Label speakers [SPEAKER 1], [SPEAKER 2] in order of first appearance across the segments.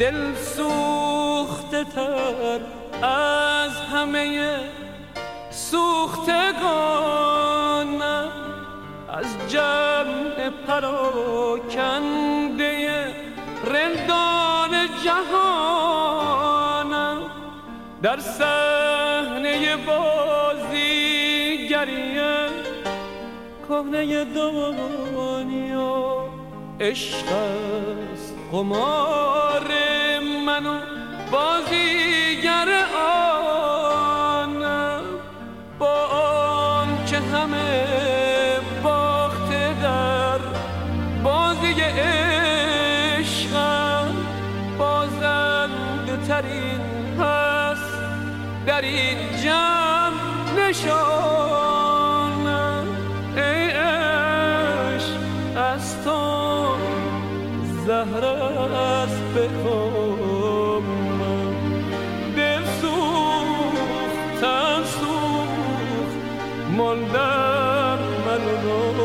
[SPEAKER 1] دل سوخته تر از همه سوختگانم، از جمع پراکنده رندان جهانم. در صحنه بازیگری کهنه دنیا عشق است قمار من و بازیگر آنم. با آن که همه باخته در بازی عشقم، بازنده ترین هست در این جمع نشانم. ای عشق از تو زهر است به کام، دل سوخت تن سوخت ماندم من و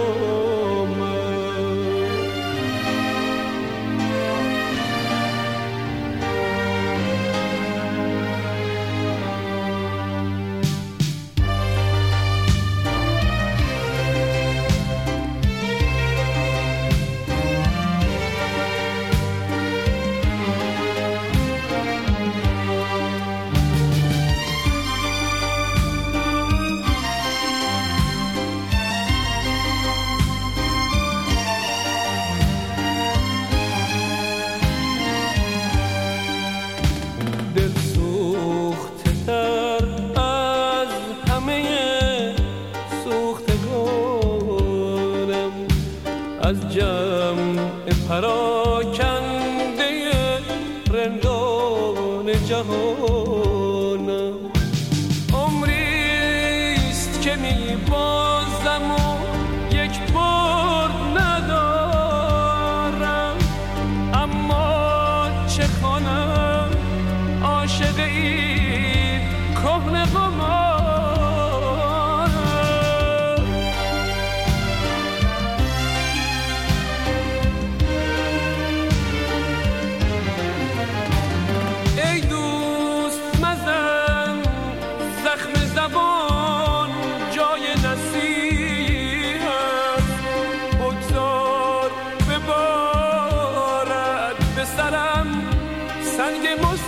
[SPEAKER 1] از جمع پراکنده رندان جهانم. عمریست که میبازم و یک بار ندارم، اما چه کنم عاشق این کهنه قمار. سنگ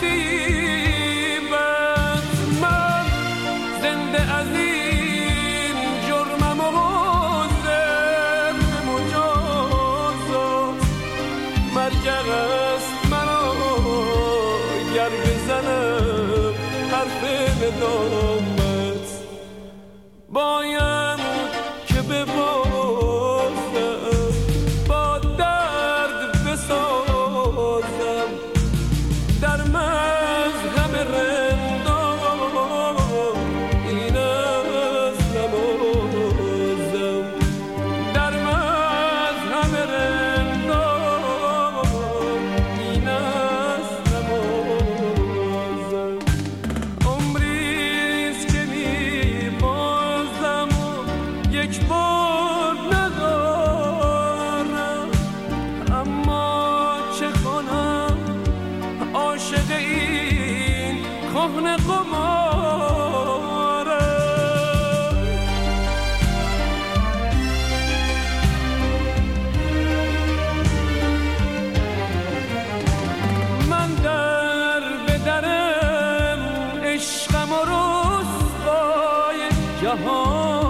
[SPEAKER 1] مصیبت من زنده از این جرمم و حاضر به مجازات. مرگ است مرا گر بزنم حرف ندامت، باید که ببازم با درد بسازم در مذهب رندان. این است نمازم در مذهب رندان، این است نمازم. عمریست که میبازم و یک بار ندارم، اما چه کنم عاشق این کهنه قماره. من در به درم عشقم و رسوای جهان